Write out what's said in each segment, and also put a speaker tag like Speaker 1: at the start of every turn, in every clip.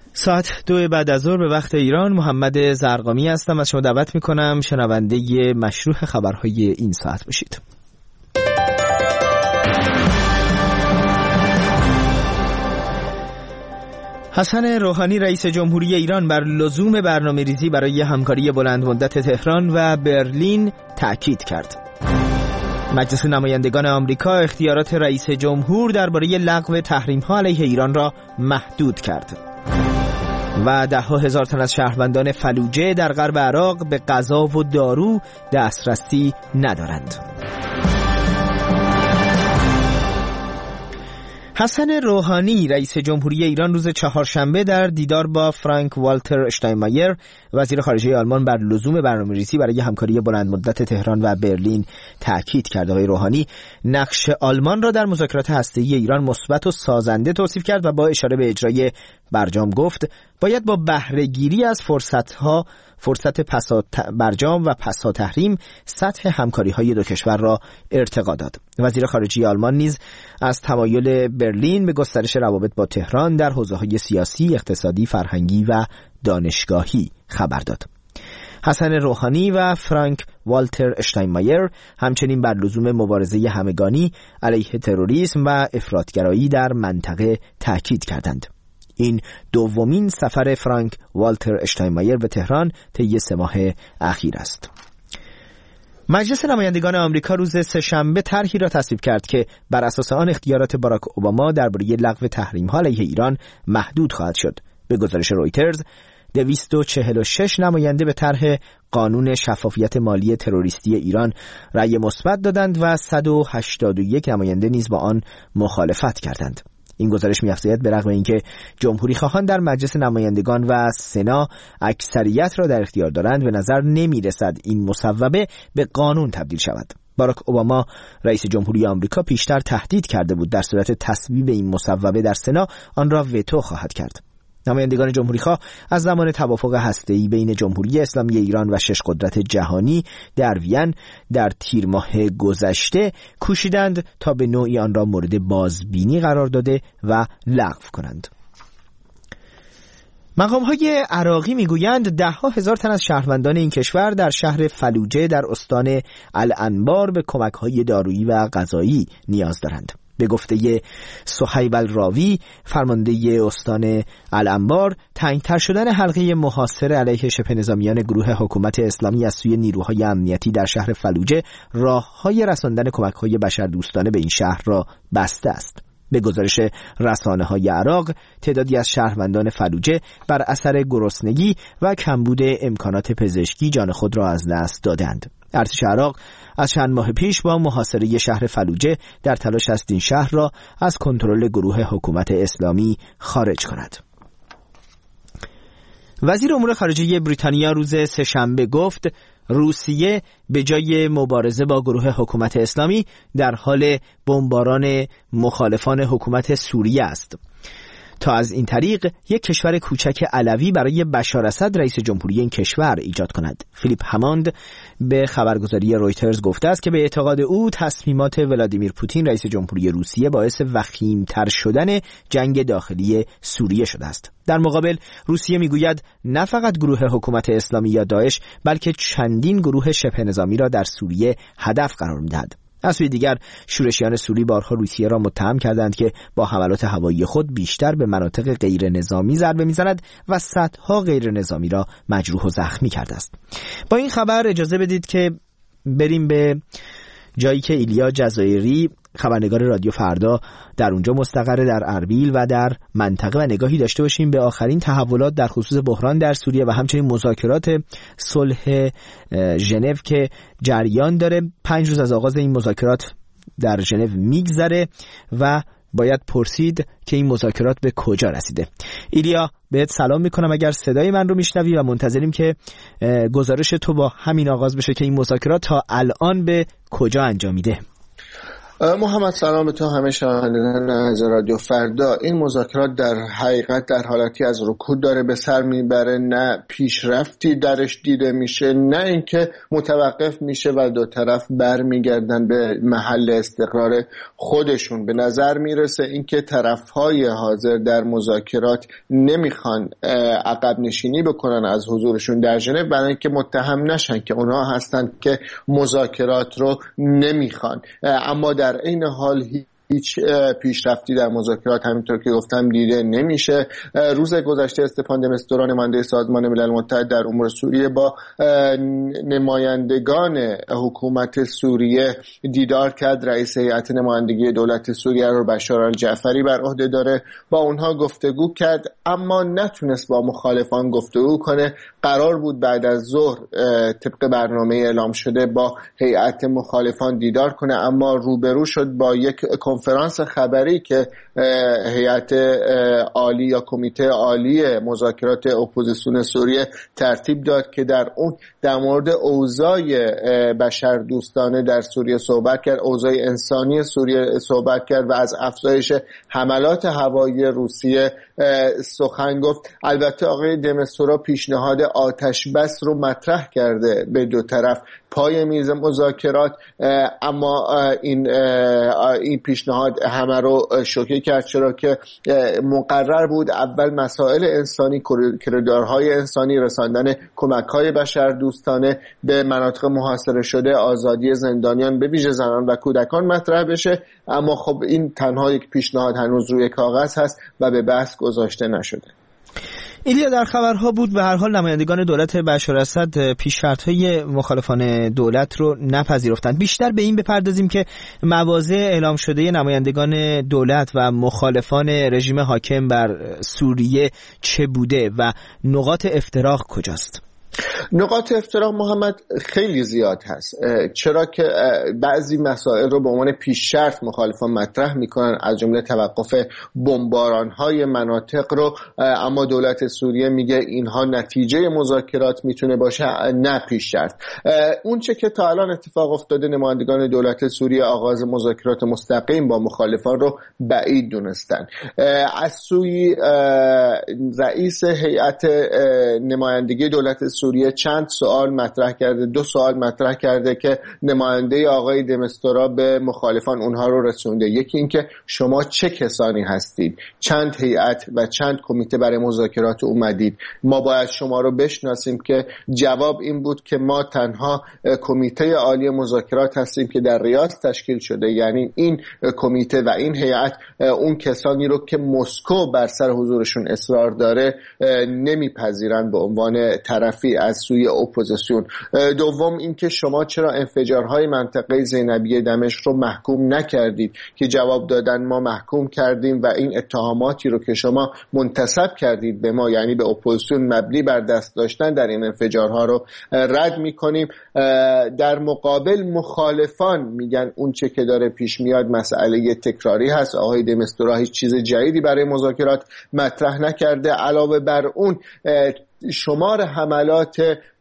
Speaker 1: ساعت 2 بعد از ظهر به وقت ایران. محمد زرقامی هستم. از شما دعوت میکنم شنونده مشروع خبرهای این ساعت باشید. حسن روحانی رئیس جمهوری ایران بر لزوم برنامه‌ریزی برای همکاری بلند مدت تهران و برلین تأکید کرد. مجلس نمایندگان آمریکا اختیارات رئیس جمهور درباره لغو تحریم‌ها علیه ایران را محدود کرد. و ده‌ها هزار تن از شهروندان فلوجه در غرب عراق به غذا و دارو دسترسی ندارند. حسن روحانی رئیس جمهوری ایران روز چهارشنبه در دیدار با فرانک والتر اشتاینمایر وزیر خارجه آلمان بر لزوم برنامه‌ریزی برای همکاری بلند مدت تهران و برلین تأکید کرد. آقای روحانی نقش آلمان را در مذاکرات هسته‌ای ایران مثبت و سازنده توصیف کرد و با اشاره به اجرای برجام گفت باید با بهره‌گیری از فرصت برجام و پسا تحریم سطح همکاری‌های دو کشور را ارتقا داد. وزیر خارجه آلمان نیز از تمایل برلین به گسترش روابط با تهران در حوزه‌های سیاسی، اقتصادی، فرهنگی و دانشگاهی خبر داد. حسن روحانی و فرانک والتر اشتاینمایر همچنین بر لزوم مبارزه همگانی علیه تروریسم و افراطگرایی در منطقه تأکید کردند. این دومین سفر فرانک والتر اشتاینمایر به تهران طی 3 ماه اخیر است. مجلس نمایندگان آمریکا روز سه‌شنبه طرحی را تصویب کرد که بر اساس آن اختیارات باراک اوباما درباره لغو تحریم‌ها علیه ایران محدود خواهد شد. به گزارش رویترز 246 نماینده به طرح قانون شفافیت مالی تروریستی ایران رأی مثبت دادند و 181 نماینده نیز با آن مخالفت کردند. این گزارش می‌افزاید به رغم اینکه جمهوری خواهان در مجلس نمایندگان و سنا اکثریت را در اختیار دارند، به نظر نمی‌رسد این مصوبه به قانون تبدیل شود. باراک اوباما رئیس جمهوری آمریکا پیشتر تهدید کرده بود در صورت تصویب این مصوبه در سنا آن را وتو خواهد کرد. نمایندگان جمهوری‌خواه از زمان توافق هسته‌ای بین جمهوری اسلامی ایران و 6 قدرت جهانی در وین در تیر ماه گذشته کوشیدند تا به نوعی آن را مورد بازبینی قرار داده و لغو کنند. مقام‌های عراقی می‌گویند ده‌ها هزار تن از شهروندان این کشور در شهر فلوجه در استان الانبار به کمک‌های دارویی و غذایی نیاز دارند. به گفته صهیب الراوی فرمانده استان الانبار، تنگ‌تر شدن حلقه محاصره علیه شبه نظامیان گروه حکومت اسلامی از سوی نیروهای امنیتی در شهر فلوجه راه‌های رساندن کمک‌های بشردوستانه به این شهر را بسته است. به گزارش رسانه‌های عراق، تعدادی از شهروندان فلوجه بر اثر گرسنگی و کمبود امکانات پزشکی جان خود را از دست دادند. ارتش عراق از چند ماه پیش با محاصره شهر فلوجه در تلاش است این شهر را از کنترل گروه حکومت اسلامی خارج کند. وزیر امور خارجه بریتانیا روز سه‌شنبه گفت روسیه به جای مبارزه با گروه حکومت اسلامی در حال بمباران مخالفان حکومت سوریه است تا از این طریق یک کشور کوچک علوی برای بشار اسد رئیس جمهوری این کشور ایجاد کند. فیلیپ هماند به خبرگزاری رویترز گفته است که به اعتقاد او تصمیمات ولادیمیر پوتین رئیس جمهوری روسیه باعث وخیم‌تر شدن جنگ داخلی سوریه شده است. در مقابل روسیه میگوید نه فقط گروه حکومت اسلامی یا داعش بلکه چندین گروه شبه نظامی را در سوریه هدف قرار می‌دهد. از سوی دیگر شورشیان سوری بارها روسیه را متهم کردند که با حملات هوایی خود بیشتر به مناطق غیر نظامی ضربه می‌زند و صدها غیر نظامی را مجروح و زخمی کرده است. با این خبر اجازه بدید که بریم به جایی که ایلیا جزایری خبرنگار رادیو فردا در اونجا مستقر در اربیل و در منطقه و نگاهی داشته باشیم به آخرین تحولات در خصوص بحران در سوریه و همچنین مذاکرات صلح ژنو که جریان داره. 5 روز از آغاز این مذاکرات در ژنو میگذره و باید پرسید که این مذاکرات به کجا رسیده. ایلیا بهت سلام میکنم اگر صدای من رو میشنوی و منتظریم که گزارش تو با همین آغاز بشه که این مذاکرات تا الان به کجا انجامیده.
Speaker 2: محمد سلام تو همه شنوندگان از رادیو فردا. این مذاکرات در حقیقت در حالتی از رکود داره به سر میبره، نه پیشرفتی درش دیده میشه، نه اینکه متوقف میشه و دو طرف برمیگردن به محل استقرار خودشون. به نظر میرسه اینکه طرفهای حاضر در مذاکرات نمیخوان عقب نشینی بکنن از حضورشون در ژنو، برای اینکه متهم نشن که اونها هستن که مذاکرات رو نمیخوان. اما در این حال هیچ پیشرفتی در مذاکرات همینطور که گفتم دیده نمیشه. روز گذشته استفان د میستورا نماینده سازمان ملل متحد در امور سوریه با نمایندگان حکومت سوریه دیدار کرد. رئیس هیئت نمایندگی دولت سوریه رو بشار الجعفری بر عهده داره، با اونها گفتگو کرد اما نتونست با مخالفان گفتگو کنه. قرار بود بعد از ظهر طبق برنامه اعلام شده با هیئت مخالفان دیدار کنه، اما روبرو شد با یک کنفرانس خبری که هیئت عالی یا کمیته عالی مذاکرات اپوزیسیون سوریه ترتیب داد که در اون در مورد اوضاع بشردوستانه در سوریه صحبت کرد، اوضاع انسانی سوریه صحبت کرد و از افزایش حملات هوایی روسیه سخن گفت. البته آقای د میستورا پیشنهاد آتش بس رو مطرح کرده به دو طرف پای میز مذاکرات، اما این پیشنهاد همه رو شوکه کرد، چرا که مقرر بود اول مسائل انسانی، کریدورهای انسانی، رساندن کمک‌های بشردوستانه به مناطق محاصره شده، آزادی زندانیان به ویژه زنان و کودکان مطرح بشه. اما خب این تنها یک پیشنهاد هنوز روی کاغذ هست و به بحث گذاشته نشده.
Speaker 1: ایلیا، در خبرها بود به هر حال نمایندگان دولت بشار اسد پیش‌شرط‌های مخالفان دولت رو نپذیرفتند. بیشتر به این بپردازیم که مواضع اعلام شده نمایندگان دولت و مخالفان رژیم حاکم بر سوریه چه بوده و نقاط افتراق کجاست؟
Speaker 2: نقاط افتراق محمد خیلی زیاد هست، چرا که بعضی مسائل رو به عنوان پیش شرط مخالفان مطرح میکنن، از جمله توقف بمباران‌های مناطق رو، اما دولت سوریه میگه اینها نتیجه مذاکرات میتونه باشه، نه پیش شرط. اون چه که تا الان اتفاق افتاده، نمایندگان دولت سوریه آغاز مذاکرات مستقیم با مخالفان رو بعید دونستن. از سوی رئیس هیئت نمایندگی دولت سوریه چند سوال مطرح کرده، 2 سوال مطرح کرده که نماینده آقای د میستورا به مخالفان اونها رو رسونده. یکی این که شما چه کسانی هستید، چند هیئت و چند کمیته برای مذاکرات اومدید، ما باید شما رو بشناسیم، که جواب این بود که ما تنها کمیته عالی مذاکرات هستیم که در ریاض تشکیل شده، یعنی این کمیته و این هیئت اون کسانی رو که مسکو بر سر حضورشون اصرار داره نمیپذیرن به عنوان طرفی از سوی اپوزیسیون. دوم اینکه شما چرا انفجارهای منطقه زینبیه دمشق رو محکوم نکردید، که جواب دادن ما محکوم کردیم و این اتهاماتی رو که شما منتسب کردید به ما، یعنی به اپوزیسیون، مبنی بر دست داشتن در این انفجارها رو رد میکنیم. در مقابل مخالفان میگن اون چه که داره پیش میاد مسئله تکراری هست، آقای د میستورا هیچ چیز جدیدی برای مذاکرات مطرح نکرده. علاوه بر اون شمار حملات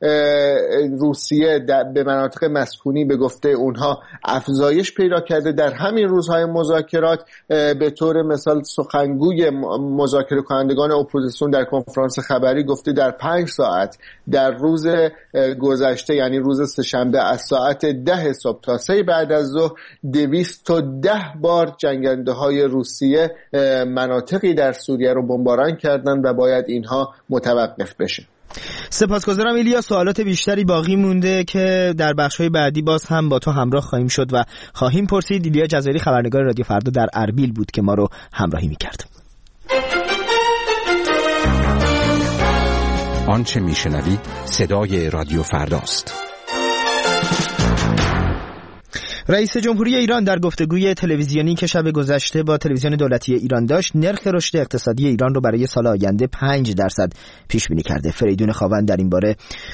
Speaker 2: روسیه به مناطق مسکونی به گفته اونها افزایش پیدا کرده. در همین روزهای مذاکرات به طور مثال سخنگوی مذاکره کنندگان اپوزیسیون در کنفرانس خبری گفته در 5 ساعت در روز گذشته، یعنی روز سه‌شنبه، از ساعت 10 صبح تا 3 بعد از ظهر 210 بار جنگنده های روسیه مناطقی در سوریه رو بمباران کردند و باید اینها متوقف بشه.
Speaker 1: سپاسگزارم ایلیا. سوالات بیشتری باقی مونده که در بخش‌های بعدی باز هم با تو همراه خواهیم شد و خواهیم پرسید. ایلیا جزایری، خبرنگار رادیو فردا در اربیل بود که ما رو همراهی می‌کرد.
Speaker 3: آنچه میشنوید صدای رادیو فرداست.
Speaker 1: رئیس جمهوری ایران در گفتگوی تلویزیونی که شب گذشته با تلویزیون دولتی ایران داشت، نرخ رشد اقتصادی ایران رو برای سال آینده 5% پیش بینی کرده. فریدون خاوند در این باره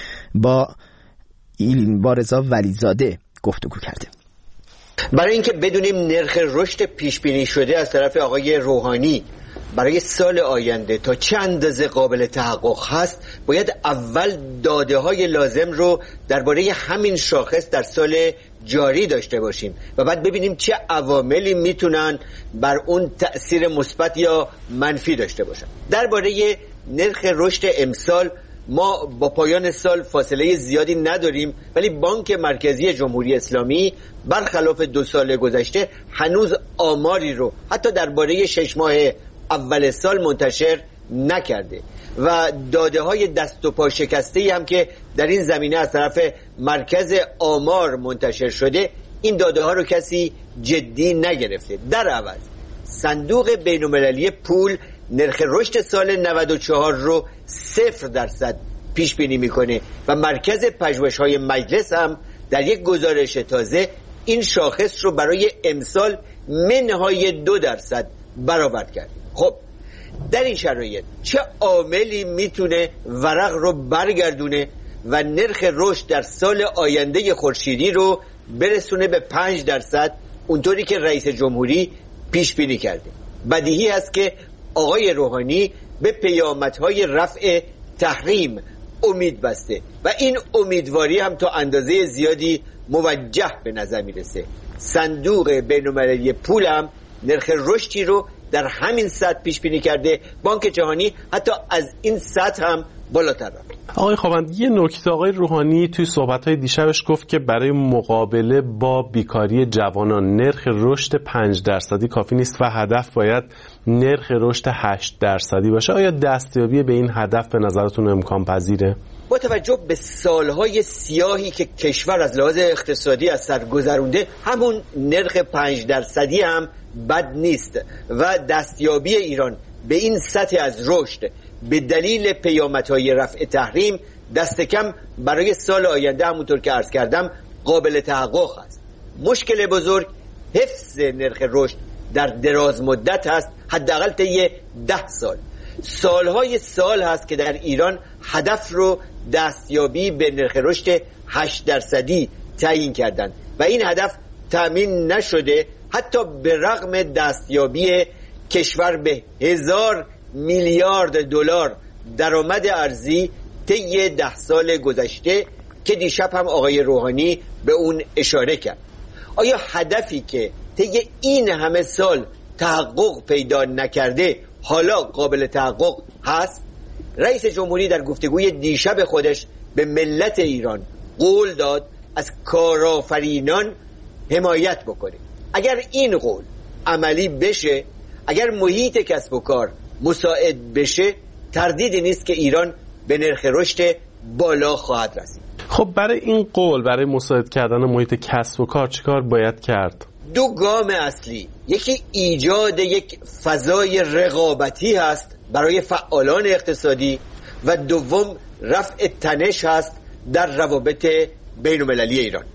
Speaker 1: با رضا ولیزاده گفتگو کرده.
Speaker 4: برای اینکه بدونیم نرخ رشد پیش بینی شده از طرف آقای روحانی برای سال آینده تا چه اندازه قابل تحقق هست، باید اول داده های لازم رو درباره همین شاخص در سال جاری داشته باشیم و بعد ببینیم چه عواملی میتونن بر اون تأثیر مثبت یا منفی داشته باشن. درباره نرخ رشد امسال ما با پایان سال فاصله زیادی نداریم، ولی بانک مرکزی جمهوری اسلامی برخلاف 2 سال گذشته هنوز آماری رو حتی درباره 6 ماه اول سال منتشر نکرده و داده های دست و پا شکسته‌ای هم که در این زمینه از طرف مرکز آمار منتشر شده، این داده ها رو کسی جدی نگرفته. در عوض صندوق بین‌المللی پول نرخ رشد سال 94 رو 0% پیش بینی میکنه و مرکز پژوهش‌های مجلس هم در یک گزارش تازه این شاخص رو برای امسال منهای 2% برآورد کرد. خب در این شرایط چه عاملی میتونه ورق رو برگردونه و نرخ رشد در سال آینده خورشیدی رو برسونه به 5% اونطوری که رئیس جمهوری پیش بینی کرده؟ بدیهی است که آقای روحانی به پیامدهای رفع تحریم امید بسته و این امیدواری هم تا اندازه زیادی موجه به نظر میرسه. صندوق بین‌المللی پول هم نرخ رشدی رو در همین سطح پیش بینی کرده. بانک جهانی حتی از این سطح هم بالاتر رفت.
Speaker 5: آقای خوابند، یه نکته آقای روحانی توی صحبت‌های دیشبش گفت که برای مقابله با بیکاری جوانان نرخ رشد 5% کافی نیست و هدف باید نرخ رشد 8% باشه. آیا دستیابی به این هدف به نظرتون امکان پذیره؟
Speaker 4: با توجه به سالهای سیاهی که کشور از لحاظ اقتصادی از سر گذرونده، همون نرخ 5% هم بد نیست و دستیابی ایران به این سطح از رشد به دلیل پیامدهای رفع تحریم دست کم برای سال آینده همونطور که عرض کردم قابل تحقق است. مشکل بزرگ حفظ نرخ رشد در دراز مدت هست، حداقل طی 10 سال. سالهای سال هست که در ایران هدف رو دستیابی به نرخ رشد 8% تعیین کردند و این هدف تامین نشده، حتی به رغم دستیابی کشور به 1000 میلیارد دلار درآمد ارزی طی 10 سال گذشته که دیشب هم آقای روحانی به اون اشاره کرد. آیا هدفی که طی این همه سال تحقق پیدا نکرده حالا قابل تحقق هست؟ رئیس جمهوری در گفتگوی دیشب خودش به ملت ایران قول داد از کارآفرینان حمایت بکنه. اگر این قول عملی بشه، اگر محیط کسب و کار مساعد بشه، تردیدی نیست که ایران به نرخ رشد بالا خواهد رسید.
Speaker 5: خب برای این قول، برای مساعد کردن محیط کسب و کار چیکار باید کرد؟
Speaker 4: 2 گام اصلی، یکی ایجاد یک فضای رقابتی هست برای فعالان اقتصادی و دوم رفع تنش هست در روابط بین‌المللی ایران.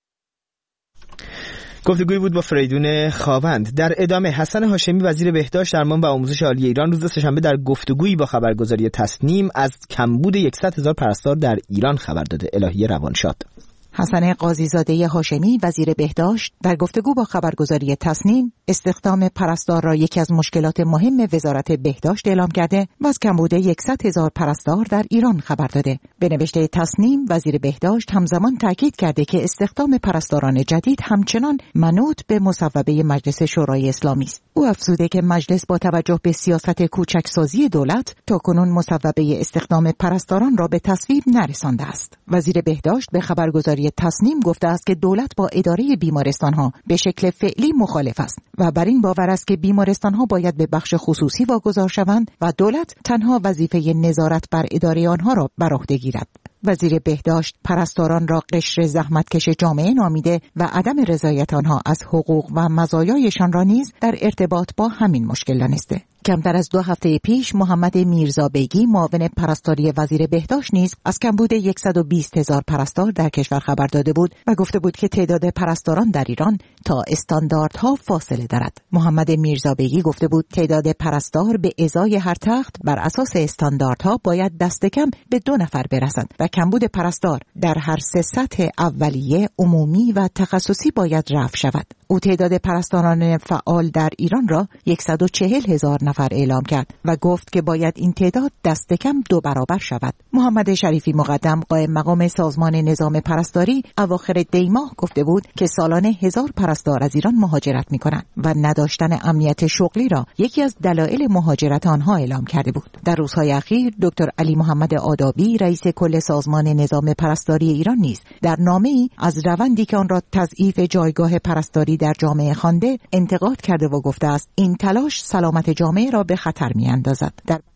Speaker 1: گفتگویی بود با فریدون خاوند. در ادامه حسن هاشمی وزیر بهداشت درمان و آموزش عالی ایران روز سه‌شنبه در گفتگویی با خبرگزاری تصنیم از کمبود 100,000 پرستار در ایران خبر داده. الهی روانشاد.
Speaker 6: حسن قاضی‌زاده هاشمی وزیر بهداشت در گفتگو با خبرگزاری تصنیم استخدام پرستار را یکی از مشکلات مهم وزارت بهداشت اعلام کرده و از کمبود 100,000 پرستار در ایران خبر داده. به نوشته تصنیم وزیر بهداشت همزمان تاکید کرده که استخدام پرستاران جدید همچنان منوط به مصوبه مجلس شورای اسلامی است. او افزوده که مجلس با توجه به سیاست کوچکسازی دولت تاکنون مصوبه استخدام پرستاران را به تصویب نرسانده است. وزیر بهداشت به خبرگزاری تصنیم گفته است که دولت با اداره بیمارستان‌ها به شکل فعلی مخالف است و بر این باور است که بیمارستان‌ها باید به بخش خصوصی واگذار شوند و دولت تنها وظیفه نظارت بر اداره آنها را بر عهده گیرد. وزیر بهداشت پرستاران را قشر زحمتکش جامعه نامیده و عدم رضایت آنها از حقوق و مزایایشان را نیز در ارتباط با همین مشکل دانسته. کمتر از 2 هفته پیش محمد میرزا بیگی معاون پرستاری وزیر بهداشت نیز از کمبود 120,000 پرستار در کشور خبر داده بود و گفته بود که تعداد پرستاران در ایران تا استانداردها فاصله دارد. محمد میرزا بیگی گفته بود تعداد پرستار به ازای هر تخت بر اساس استانداردها باید دست کم به 2 نفر برسند و کمبود پرستار در هر 3 سطح اولیه، عمومی و تخصصی باید رفع شود. او تعداد پرستاران فعال در ایران را 140,000 نفر اعلام کرد و گفت که باید این تعداد دست کم 2 برابر شود. محمد شریفی مقدم قائم مقام سازمان نظام پرستاری اواخر دی ماه گفته بود که سالانه 1000 پرستار از ایران مهاجرت می‌کنند و نداشتن امنیت شغلی را یکی از دلایل مهاجرت آنها اعلام کرده بود. در روزهای اخیر دکتر علی محمد آدابی رئیس کل سازمان نظام پرستاری ایران نیز در نامه‌ای از روندی که آن را تضعیف جایگاه پرستاری در جامعه خوانده انتقاد کرده و گفته است این تلاش سلامت جامعه را به خطر می‌اندازد.